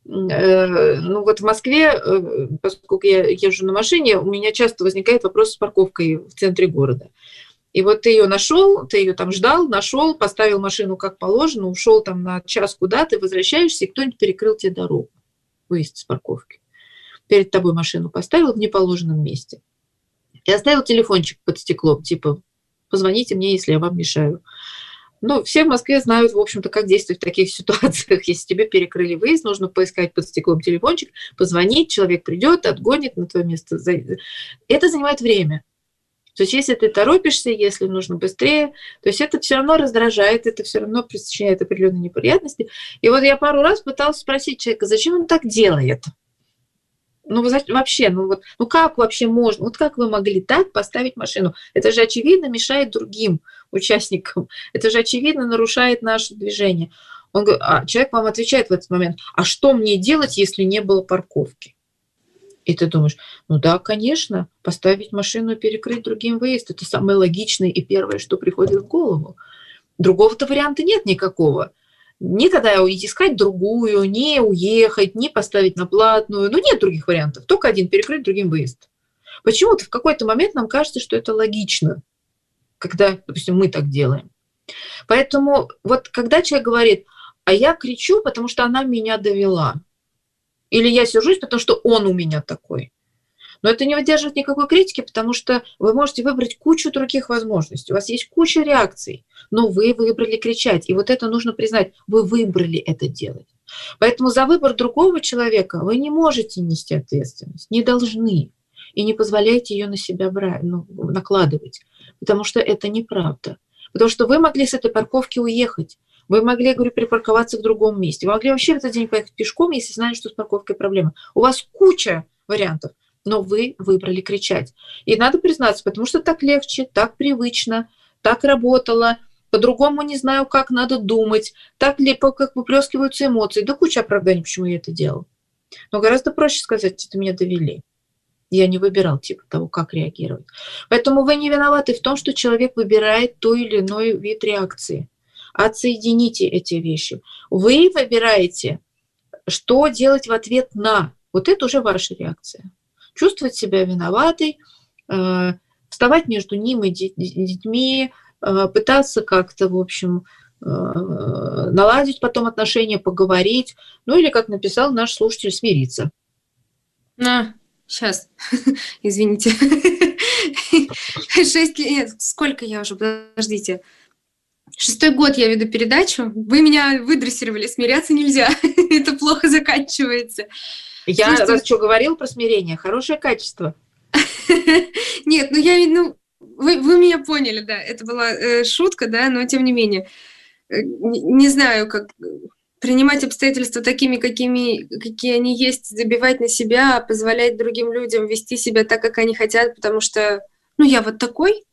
Ну вот в Москве, поскольку я езжу на машине, у меня часто возникает вопрос с парковкой в центре города. И вот ты ее нашел, ты ее там ждал, нашел, поставил машину как положено, ушел там на час куда-то, возвращаешься, и кто-нибудь перекрыл тебе дорогу, выезд с парковки. Перед тобой машину поставил в неположенном месте. И оставил телефончик под стеклом, типа, позвоните мне, если я вам мешаю. Ну, все в Москве знают, в общем-то, как действовать в таких ситуациях. Если тебе перекрыли выезд, нужно поискать под стеклом телефончик, позвонить, человек придет, отгонит на твое место. Это занимает время. То есть если ты торопишься, если нужно быстрее, то есть это все равно раздражает, это все равно причиняет определенные неприятности. И вот я пару раз пыталась спросить человека, зачем он так делает? Ну, вообще, ну вот, ну как вообще можно, вот как вы могли так поставить машину? Это же очевидно мешает другим участникам, это же очевидно нарушает наше движение. Он говорит, а человек вам отвечает в этот момент, а что мне делать, если не было парковки? И ты думаешь, ну да, конечно, поставить машину и перекрыть другим выезд, это самое логичное и первое, что приходит в голову. Другого-то варианта нет никакого. Никогда искать другую, не уехать, не поставить на платную. Ну, нет других вариантов. Только один – перекрыть другим выезд. Почему-то в какой-то момент нам кажется, что это логично, когда, допустим, мы так делаем. Поэтому вот когда человек говорит, а я кричу, потому что она меня довела, или я сержусь, потому что он у меня такой. Но это не выдерживает никакой критики, потому что вы можете выбрать кучу других возможностей. У вас есть куча реакций, но вы выбрали кричать. И вот это нужно признать. Вы выбрали это делать. Поэтому за выбор другого человека вы не можете нести ответственность, не должны. И не позволяйте ее на себя брать, ну, накладывать. Потому что это неправда. Потому что вы могли с этой парковки уехать. Вы могли, я говорю, припарковаться в другом месте. Вы могли вообще в этот день поехать пешком, если знали, что с парковкой проблема. У вас куча вариантов. Но вы выбрали кричать. И надо признаться, потому что так легче, так привычно, так работало, по-другому не знаю, как надо думать, так ли, как выплескиваются эмоции. Да куча оправданий, почему я это делал. Но гораздо проще сказать, это меня довели. Я не выбирал типа того, как реагировать. Поэтому вы не виноваты в том, что человек выбирает той или иной вид реакции. Отсоедините эти вещи. Вы выбираете, что делать в ответ на. Вот это уже ваша реакция. Чувствовать себя виноватой, э, вставать между ним и детьми, э, пытаться как-то, в общем, э, наладить потом отношения, поговорить, ну или, как написал наш слушатель, смириться. На, сейчас, извините. Шесть лет, сколько я уже, подождите. Шестой год я веду передачу, вы меня выдрессировали, смиряться нельзя, это плохо заканчивается. Я Слушайте, раз что говорил про смирение, хорошее качество. Нет, ну я, ну, вы, вы меня поняли, да, это была э, шутка, да, но тем не менее, э, не, не знаю, как принимать обстоятельства такими, какими, какие они есть, забивать на себя, позволять другим людям вести себя так, как они хотят, потому что, ну, я вот такой,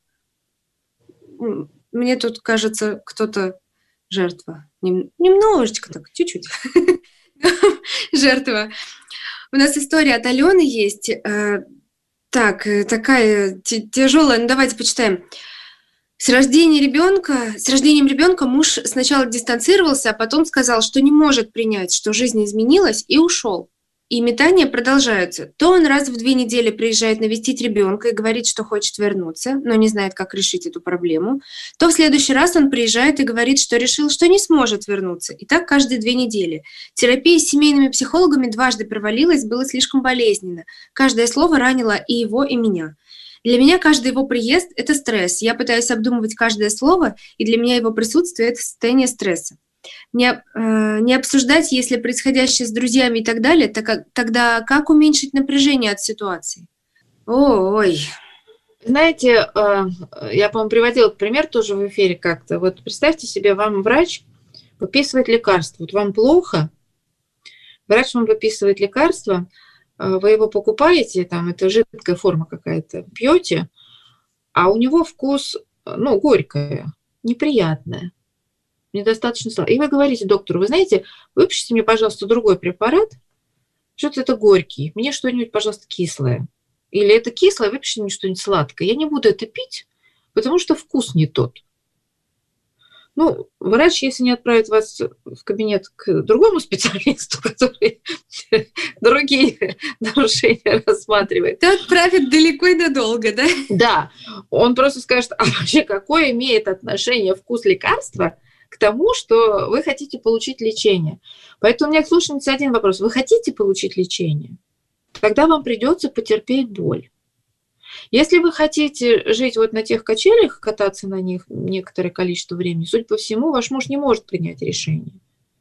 мне тут кажется, кто-то жертва, Нем, немножечко так, чуть-чуть, жертва. У нас история от Алены есть. Так, такая тяжелая. Ну, давайте почитаем. С рождением ребенка, с рождением ребенка муж сначала дистанцировался, а потом сказал, что не может принять, что жизнь изменилась, и ушел. И метания продолжаются. То он раз в две недели приезжает навестить ребенка и говорит, что хочет вернуться, но не знает, как решить эту проблему. То в следующий раз он приезжает и говорит, что решил, что не сможет вернуться. И так каждые две недели. Терапия с семейными психологами дважды провалилась, было слишком болезненно. Каждое слово ранило и его, и меня. Для меня каждый его приезд – это стресс. Я пытаюсь обдумывать каждое слово, и для меня его присутствие – это состояние стресса. Не, э, не обсуждать, если происходящее с друзьями и так далее, так, тогда как уменьшить напряжение от ситуации? Ой. Знаете, э, я, по-моему, приводила пример тоже в эфире как-то. Вот представьте себе, вам врач выписывает лекарство. Вот вам плохо, врач вам выписывает лекарство, вы его покупаете, там это жидкая форма какая-то, пьете, а у него вкус, ну, горькое, неприятное. недостаточно сладкое. И вы говорите доктору, вы знаете, выпишите мне, пожалуйста, другой препарат, что-то это горький, мне что-нибудь, пожалуйста, кислое. Или это кислое, выпишите мне что-нибудь сладкое. Я не буду это пить, потому что вкус не тот. Ну, врач, если не отправит вас в кабинет к другому специалисту, который другие нарушения рассматривает, то отправит далеко и надолго, да? Да, он просто скажет, а вообще какое имеет отношение вкус лекарства к тому, что вы хотите получить лечение. Поэтому у меня к слушательнице один вопрос. Вы хотите получить лечение? Тогда вам придется потерпеть боль. Если вы хотите жить вот на тех качелях, кататься на них некоторое количество времени, судя по всему, ваш муж не может принять решение.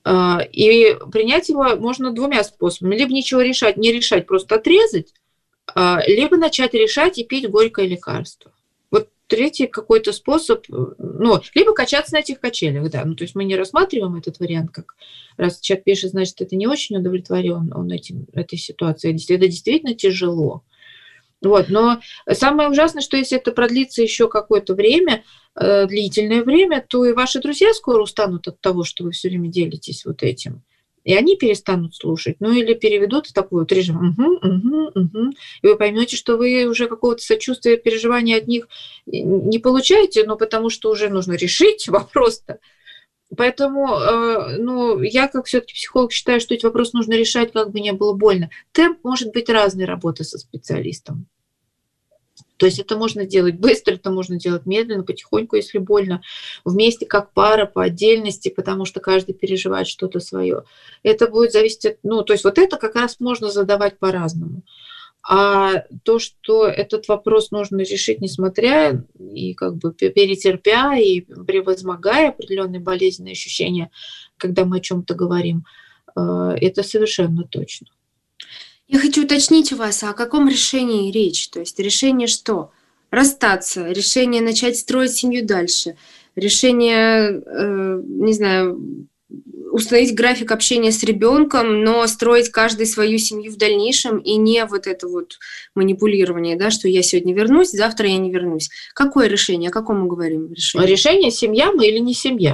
И принять его можно двумя способами. Либо ничего решать, не решать, просто отрезать, либо начать решать и пить горькое лекарство. Вот третий какой-то способ, ну, либо качаться на этих качелях, да. Ну, то есть мы не рассматриваем этот вариант, как раз человек пишет, значит, это не очень удовлетворен он этим, этой ситуацией. Это действительно тяжело. Вот, но самое ужасное, что если это продлится еще какое-то время, э, длительное время, то и ваши друзья скоро устанут от того, что вы все время делитесь вот этим. И они перестанут слушать. Ну или переведут в такой вот режим. Угу, угу, угу. И вы поймете, что вы уже какого-то сочувствия, переживания от них не получаете, но потому что уже нужно решить вопрос-то. Поэтому э, ну, я, как все-таки психолог, считаю, что эти вопросы нужно решать, как бы не было больно. Темп может быть разной работы со специалистом. То есть это можно делать быстро, это можно делать медленно, потихоньку, если больно, вместе как пара, по отдельности, потому что каждый переживает что-то свое. Это будет зависеть от... Ну, то есть вот это как раз можно задавать по-разному. А то, что этот вопрос нужно решить, несмотря и как бы перетерпя и превозмогая определенные болезненные ощущения, когда мы о чем-то говорим, это совершенно точно. Я хочу уточнить у вас, о каком решении речь? То есть решение что? Расстаться, решение начать строить семью дальше, решение, э, не знаю, установить график общения с ребенком, но строить каждый свою семью в дальнейшем и не вот это вот манипулирование, да, что я сегодня вернусь, завтра я не вернусь. Какое решение? О каком мы говорим решении? Решение, семья мы или не семья.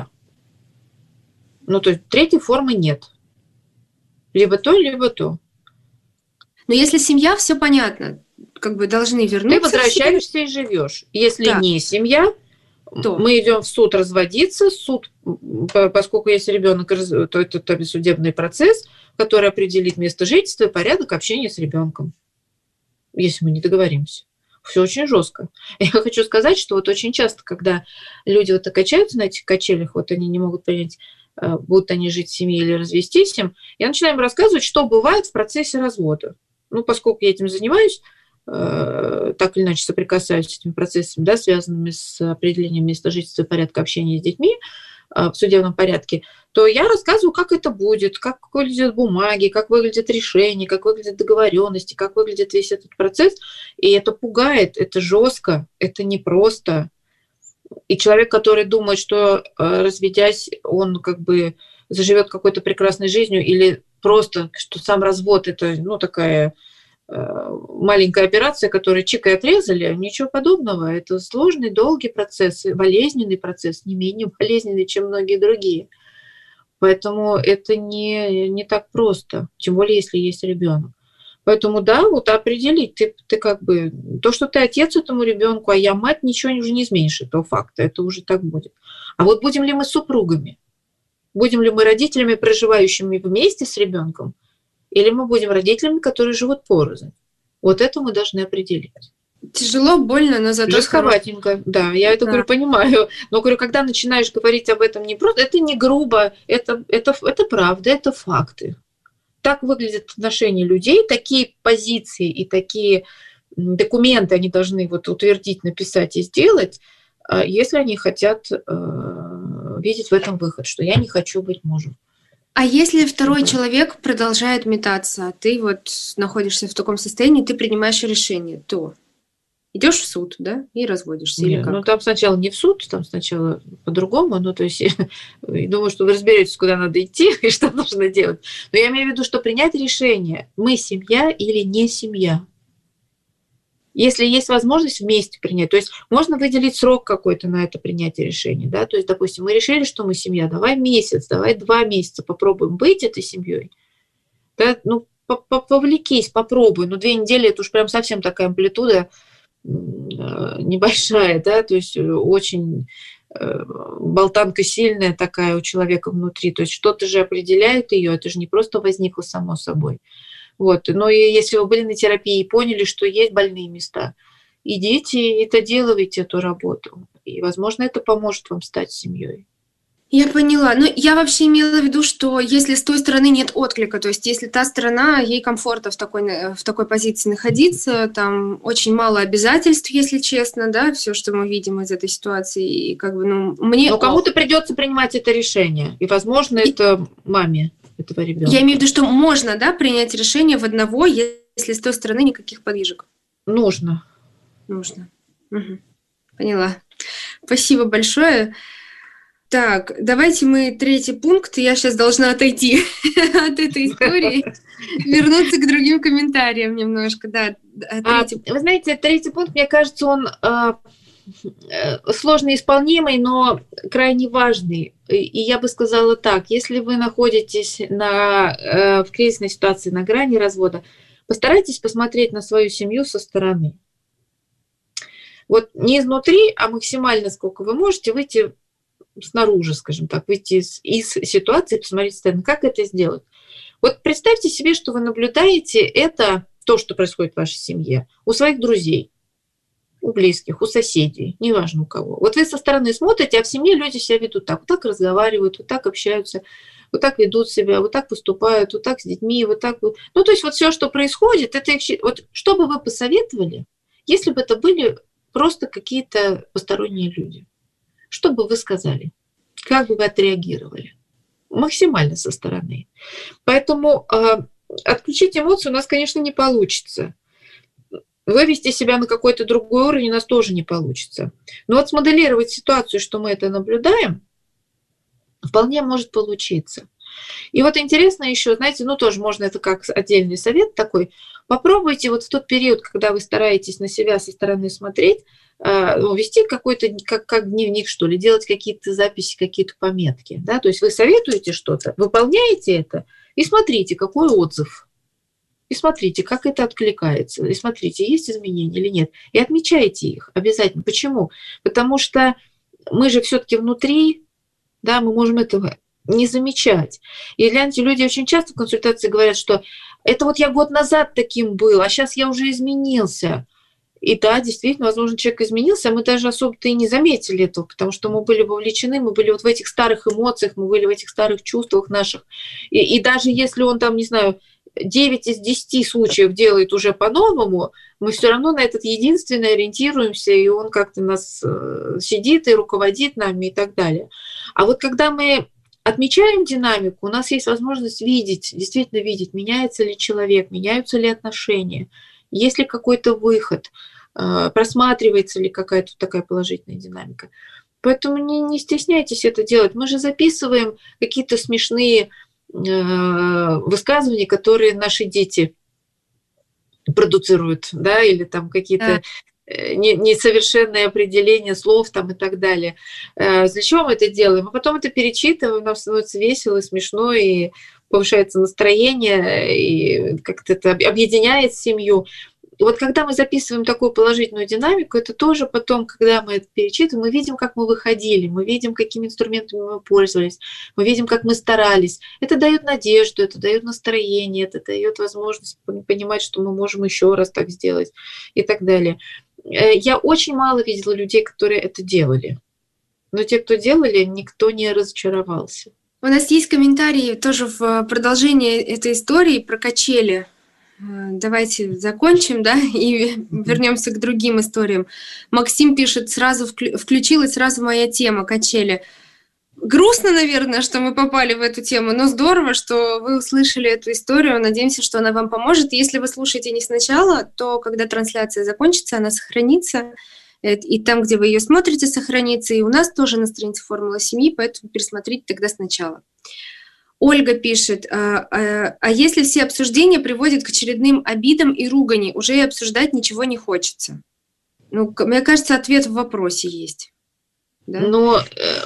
Ну, то есть третьей формы нет. Либо то, либо то. Но если семья, все понятно, как бы должны вернуться. Ты возвращаешься и живешь. Если да. не семья, то мы идем в суд разводиться. Суд, поскольку есть ребенок, то это судебный процесс, который определит место жительства и порядок общения с ребенком, если мы не договоримся. Все очень жестко. Я хочу сказать, что вот очень часто, когда люди вот качаются на этих качелях, вот они не могут принять, будут они жить в семье или развестись им, я начинаю им рассказывать, что бывает в процессе развода. Ну, поскольку я этим занимаюсь, э, так или иначе соприкасаюсь с этими процессами, да, связанными с определением места жительства и порядка общения с детьми э, в судебном порядке, то я рассказываю, как это будет, как выглядят бумаги, как выглядят решения, как выглядят договоренности, как выглядит весь этот процесс. И это пугает, это жестко, это непросто. И человек, который думает, что, э, разведясь, он как бы заживет какой-то прекрасной жизнью или просто, что сам развод – это ну, такая э, маленькая операция, которую чик и отрезали, ничего подобного. Это сложный, долгий процесс, болезненный процесс, не менее болезненный, чем многие другие. Поэтому это не, не так просто, тем более, если есть ребенок. Поэтому да, вот определить, ты, ты как бы, то, что ты отец этому ребенку, а я мать, ничего уже не изменишь этого факта, это уже так будет. А вот будем ли мы супругами? Будем ли мы родителями, проживающими вместе с ребенком, или мы будем родителями, которые живут порознь? Вот это мы должны определить. Тяжело, больно, но зато... Жестковатенько, да, я это, да. говорю, понимаю. Но, говорю, когда начинаешь говорить об этом не просто, это не грубо, это, это, это правда, это факты. Так выглядят отношения людей, такие позиции и такие документы они должны вот утвердить, написать и сделать, если они хотят э, видеть в этом выход, что я не хочу быть мужем. А если второй человек продолжает метаться, а ты вот находишься в таком состоянии, ты принимаешь решение, то идешь в суд, да, и разводишься? Нет, или как? Ну, там сначала не в суд, там сначала по-другому. Ну, то есть, я думаю, что вы разберетесь, куда надо идти и что нужно делать. Но я имею в виду, что принять решение, мы семья или не семья. Если есть возможность вместе принять, то есть можно выделить срок какой-то на это принятие решения, да, то есть, допустим, мы решили, что мы семья, давай месяц, давай два месяца попробуем быть этой семьей, да, ну, повлекись, попробуй, ну, две недели, это уж прям совсем такая амплитуда небольшая, да, то есть очень болтанка сильная такая у человека внутри, то есть что-то же определяет ее, это же не просто возникло само собой. Вот. Но и если вы были на терапии и поняли, что есть больные места, идите и доделывайте эту работу. И, возможно, это поможет вам стать семьей. Я поняла. Ну, я вообще имела в виду, что если с той стороны нет отклика, то есть если та сторона, ей комфортно в такой, в такой позиции находиться, там очень мало обязательств, если честно, да, все, что мы видим из этой ситуации, и как бы, ну, мне... Но кому-то придется принимать это решение, и, возможно, и... это маме этого ребенка. Я имею в виду, что можно, да, принять решение в одного, если с той стороны никаких подвижек. Нужно. Нужно. Угу. Поняла. Спасибо большое. Так, давайте мы третий пункт. Я сейчас должна отойти от этой истории, вернуться к другим комментариям немножко. Да, третий... а, вы знаете, третий пункт, мне кажется, он а, сложно исполнимый, но крайне важный. И я бы сказала так, если вы находитесь на, в кризисной ситуации на грани развода, постарайтесь посмотреть на свою семью со стороны. Вот не изнутри, а максимально, сколько вы можете, выйти снаружи, скажем так, выйти из, из ситуации, посмотреть со стороны, как это сделать. Вот представьте себе, что вы наблюдаете это, то, что происходит в вашей семье, у своих друзей, у близких, у соседей, неважно у кого. Вот вы со стороны смотрите, а в семье люди себя ведут так, вот так разговаривают, вот так общаются, вот так ведут себя, вот так поступают, вот так с детьми, вот так вот. Ну, то есть вот все, что происходит, это их... Вот что бы вы посоветовали, если бы это были просто какие-то посторонние люди? Что бы вы сказали? Как бы вы отреагировали? Максимально со стороны. Поэтому э, отключить эмоции у нас, конечно, не получится. Вывести себя на какой-то другой уровень у нас тоже не получится. Но вот смоделировать ситуацию, что мы это наблюдаем, вполне может получиться. И вот интересно еще, знаете, ну тоже можно это как отдельный совет такой, попробуйте вот в тот период, когда вы стараетесь на себя со стороны смотреть, вести какой-то, как, как дневник, что ли, делать какие-то записи, какие-то пометки. Да? То есть вы советуете что-то, выполняете это и смотрите, какой отзыв. И смотрите, как это откликается. И смотрите, есть изменения или нет. И отмечайте их обязательно. Почему? Потому что мы же все-таки внутри, да, мы можем этого не замечать. И гляньте, люди очень часто в консультации говорят, что это вот я год назад таким был, а сейчас я уже изменился. И да, действительно, возможно, человек изменился, а мы даже особо-то и не заметили этого, потому что мы были вовлечены, мы были вот в этих старых эмоциях, мы были в этих старых чувствах наших. И, и даже если он там, не знаю, девять из десяти случаев делает уже по-новому, мы все равно на этот единственный ориентируемся, и он как-то нас сидит и руководит нами и так далее. А вот когда мы отмечаем динамику, у нас есть возможность видеть, действительно видеть, меняется ли человек, меняются ли отношения, есть ли какой-то выход, просматривается ли какая-то такая положительная динамика. Поэтому не, не стесняйтесь это делать. Мы же записываем какие-то смешные высказывания, которые наши дети продуцируют, да, или там какие-то да. несовершенные определения слов там и так далее. Для чего мы это делаем? А потом это перечитываем, нам становится весело, смешно, и повышается настроение, и как-то это объединяет семью. И вот когда мы записываем такую положительную динамику, это тоже потом, когда мы это перечитываем, мы видим, как мы выходили, мы видим, какими инструментами мы пользовались, мы видим, как мы старались. Это дает надежду, это дает настроение, это дает возможность понимать, что мы можем еще раз так сделать и так далее. Я очень мало видела людей, которые это делали. Но те, кто делали, никто не разочаровался. У нас есть комментарии тоже в продолжение этой истории про качели. Давайте закончим, да, и вернемся к другим историям. Максим пишет, сразу включилась сразу моя тема качели. Грустно, наверное, что мы попали в эту тему, но здорово, что вы услышали эту историю. Надеемся, что она вам поможет. Если вы слушаете не сначала, то когда трансляция закончится, она сохранится. И там, где вы ее смотрите, сохранится. И у нас тоже на странице «Формула семьи», поэтому пересмотрите тогда сначала. Ольга пишет, а, а, а если все обсуждения приводят к очередным обидам и ругани, уже и обсуждать ничего не хочется? Ну, мне кажется, ответ в вопросе есть. Да? Но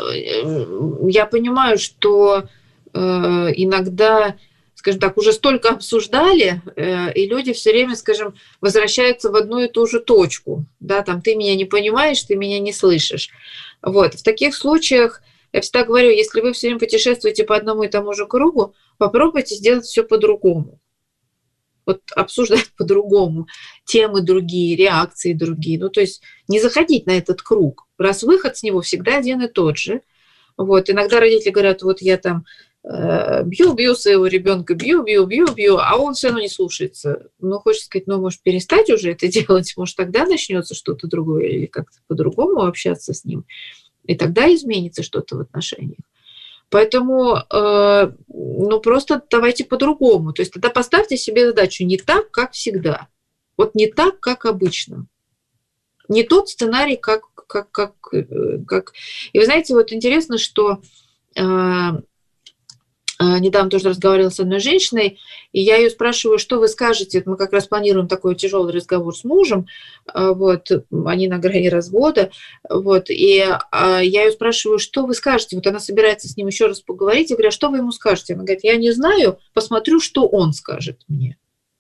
э, я понимаю, что э, иногда, скажем так, уже столько обсуждали, э, и люди все время, скажем, возвращаются в одну и ту же точку. Да, там, ты меня не понимаешь, ты меня не слышишь. Вот. В таких случаях я всегда говорю, если вы все время путешествуете по одному и тому же кругу, попробуйте сделать все по-другому. Вот обсуждать по-другому, темы другие, реакции другие. Ну, то есть не заходить на этот круг. Раз выход с него всегда один и тот же. Вот. Иногда родители говорят, вот я там э, бью, бью своего ребенка, бью, бью, бью, бью, а он все равно не слушается. Ну, хочется сказать, ну, может, перестать уже это делать, может, тогда начнется что-то другое или как-то по-другому общаться с ним. И тогда изменится что-то в отношениях. Поэтому, э, ну, просто давайте по-другому. То есть тогда поставьте себе задачу не так, как всегда. Вот не так, как обычно. Не тот сценарий, как... как, как, как... И вы знаете, вот интересно, что э, недавно тоже разговаривала с одной женщиной, и я ее спрашиваю, что вы скажете. Мы как раз планируем такой тяжелый разговор с мужем, вот, они на грани развода, вот, и я ее спрашиваю, что вы скажете. Вот она собирается с ним еще раз поговорить, я говорю, а что вы ему скажете? Она говорит, я не знаю, посмотрю, что он скажет мне.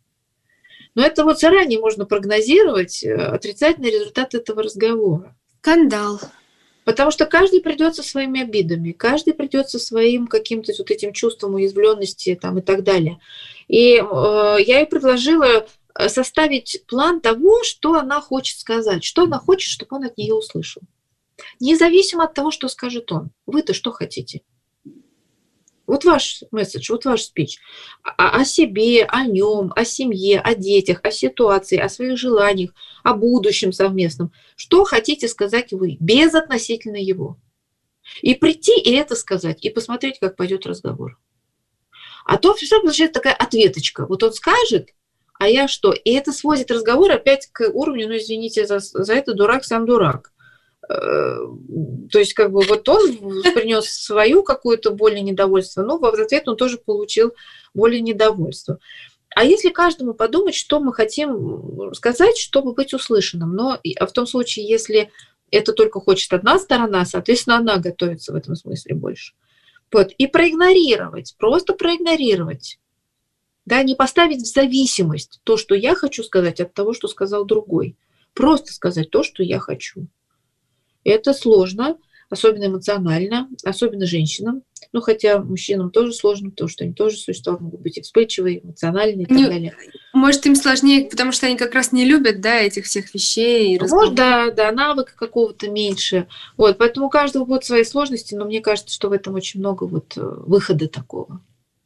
Но это вот заранее можно прогнозировать отрицательный результат этого разговора. Скандал. Потому что каждый придет со своими обидами, каждый придет со своим каким-то вот этим чувством уязвленности там, и так далее. И э, я ей предложила составить план того, что она хочет сказать, что она хочет, чтобы он от нее услышал. Независимо от того, что скажет он. Вы-то что хотите? Вот ваш месседж, вот ваш спич. О, о себе, о нем, о семье, о детях, о ситуации, о своих желаниях, о будущем совместном. Что хотите сказать вы, безотносительно его. И прийти и это сказать, и посмотреть, как пойдет разговор. А то все получается такая ответочка. Вот он скажет, а я что? И это сводит разговор опять к уровню, ну извините за, за это, дурак сам дурак. То есть, как бы, вот он принес свою какую-то боль и недовольство, но в ответ он тоже получил боль и недовольство. А если каждому подумать, что мы хотим сказать, чтобы быть услышанным, но в том случае, если это только хочет одна сторона, соответственно, она готовится в этом смысле больше. Вот. И проигнорировать, просто проигнорировать. Да, не поставить в зависимость то, что я хочу сказать, от того, что сказал другой. Просто сказать то, что я хочу. Это сложно, особенно эмоционально, особенно женщинам. Ну, хотя мужчинам тоже сложно, потому что они тоже существа могут быть и вспыльчивые, эмоциональные и так не, далее. Может, им сложнее, потому что они как раз не любят, да, этих всех вещей. Может, да, да, навыка какого-то меньше. Вот, поэтому у каждого будут свои сложности, но мне кажется, что в этом очень много вот выхода такого.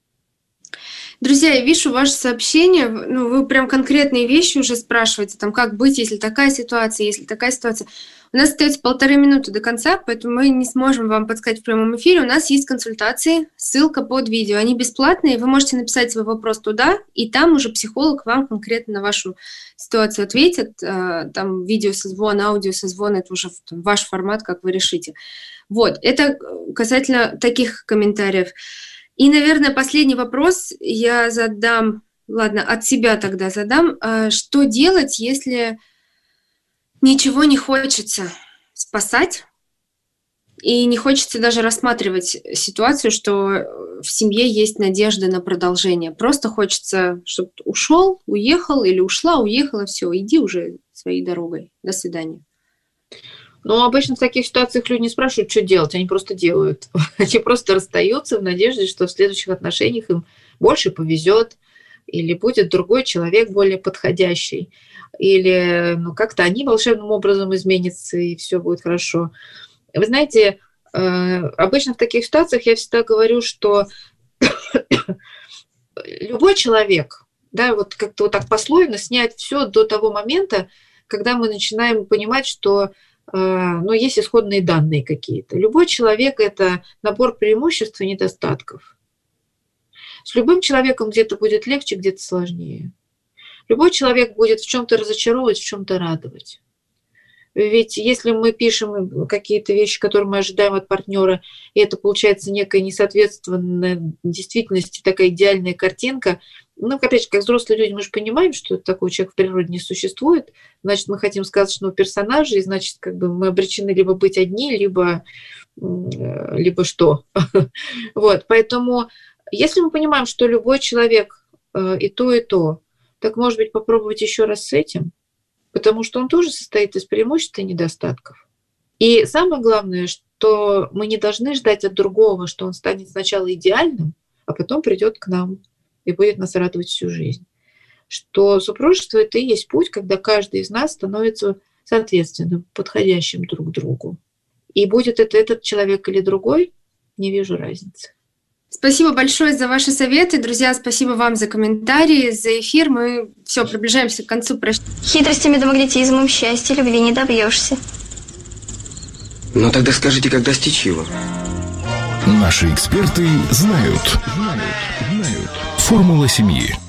Друзья, я вижу ваше сообщение, ну, вы прям конкретные вещи уже спрашиваете, там, как быть, если такая ситуация, если такая ситуация. У нас остается полторы минуты до конца, поэтому мы не сможем вам подсказать в прямом эфире. У нас есть консультации, ссылка под видео. Они бесплатные, вы можете написать свой вопрос туда, и там уже психолог вам конкретно на вашу ситуацию ответит. Там видеосозвон, аудиосозвон, это уже ваш формат, как вы решите. Вот, это касательно таких комментариев. И, наверное, последний вопрос я задам, ладно, от себя тогда задам. Что делать, если ничего не хочется спасать и не хочется даже рассматривать ситуацию, что в семье есть надежда на продолжение? Просто хочется, чтобы ушел, уехал или ушла, уехала, все, иди уже своей дорогой. До свидания. Ну, обычно в таких ситуациях люди не спрашивают, что делать, они просто делают. Они просто расстаются в надежде, что в следующих отношениях им больше повезет, или будет другой человек более подходящий, или ну, как-то они волшебным образом изменятся, и все будет хорошо. Вы знаете, обычно в таких ситуациях я всегда говорю, что любой человек, да, вот как-то вот так послойно снять все до того момента, когда мы начинаем понимать, что ну, есть исходные данные какие-то. Любой человек – это набор преимуществ и недостатков. С любым человеком где-то будет легче, где-то сложнее. Любой человек будет в чем-то разочаровывать, в чем-то радовать. Ведь если мы пишем какие-то вещи, которые мы ожидаем от партнера, и это получается некая несоответственная действительности, такая идеальная картинка, ну, опять же, как взрослые люди, мы же понимаем, что такой человек в природе не существует, значит, мы хотим сказочного персонажа, и значит, как бы мы обречены либо быть одни, либо, либо что. Вот, поэтому, если мы понимаем, что любой человек и то, и то, так, может быть, попробовать еще раз с этим, потому что он тоже состоит из преимуществ и недостатков. И самое главное, что мы не должны ждать от другого, что он станет сначала идеальным, а потом придет к нам и будет нас радовать всю жизнь. Что супружество – это и есть путь, когда каждый из нас становится соответственным, подходящим друг другу. И будет это этот человек или другой, не вижу разницы. Спасибо большое за ваши советы. Друзья, спасибо вам за комментарии, за эфир. Мы все, приближаемся к концу. Хитростями да магнетизмом счастья любви не добьешься. Ну тогда скажите, как достичь его? Наши эксперты знают. Знают. Знают. Формула семьи.